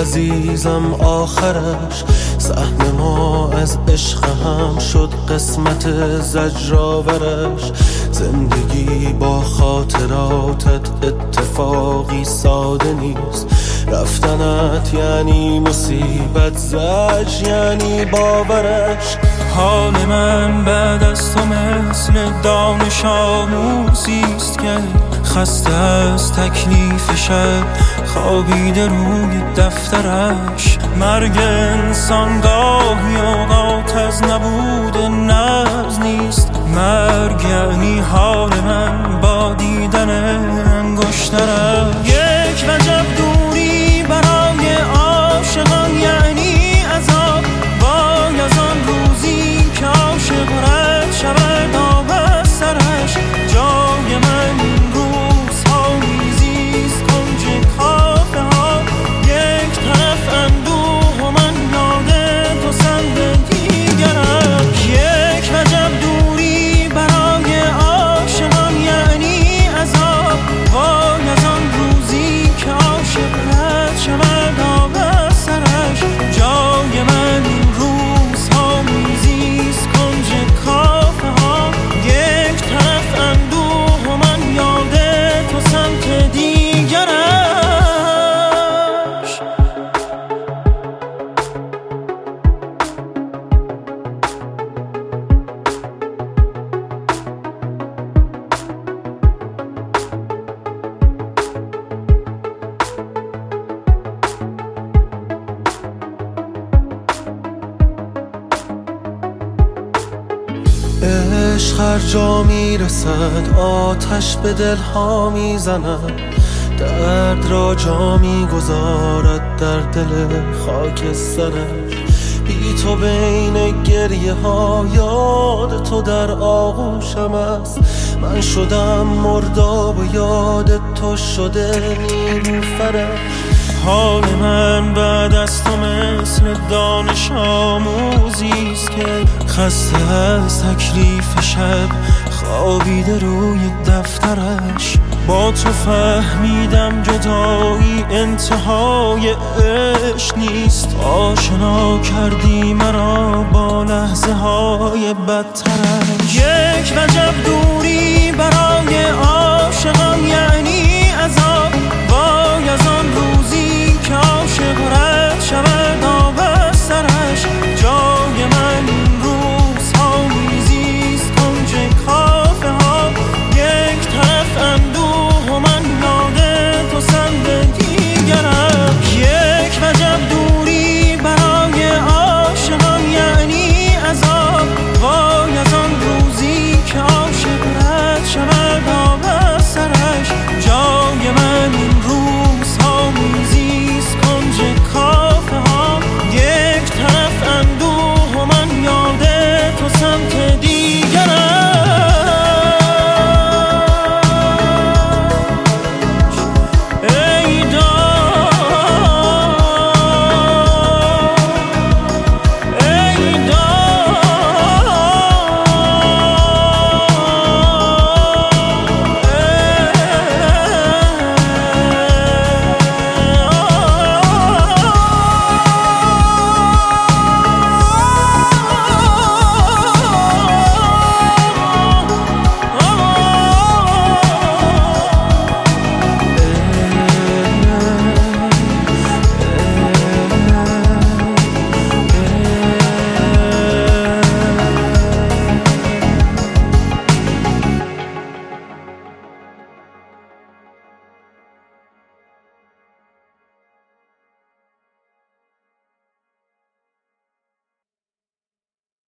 عزیزم آخرش سهم ما از عشق هم شد قسمت زجرآورش. زندگی با خاطراتت اتفاقی ساده نیست، رفتنت یعنی مصیبت، زجر یعنی باورش. حال من بعد از تو مثل دانش آموزیست که خسته از تکلیف شب خوابیده روی دفترش. مرگ انسان گاهی اوقات از نبود نبض نیست، مرگ یعنی حال من با دیدن انگشترش. یک وجب دوری برای عاشقان یعنی عذاب، وای از آن روزی که عاشق رد شود آب از سرش. جای من این روزها میزیست کنج کافه ها، یک طرف اندوه و من یاد تو سمت دیگرش. یک وجب دوری برای عاشقان یعنی عذاب، وای از آن روزی که عاشق رد شود آب از سرش. جای من این روزها میزیست کنج کافه ها، یک طرف اندوه و من یاد تو سمت دیگرش. عشق هر جا میرسد آتش به دلها میزند، درد را جا میگذارد در دل خاک سرش. بی تو بین گریه ها یاد تو در آغوشم است، من شدم مرداب و یاد تو شده نیلوفرش. حال من بعد از تو مثل دانش آموزیست که خسته از تکلیف شب خوابیده روی دفترش. با تو فهمیدم جدایی انتهای عشق نیست، آشنا کردی مرا با لحظه های بدترش. یک وجب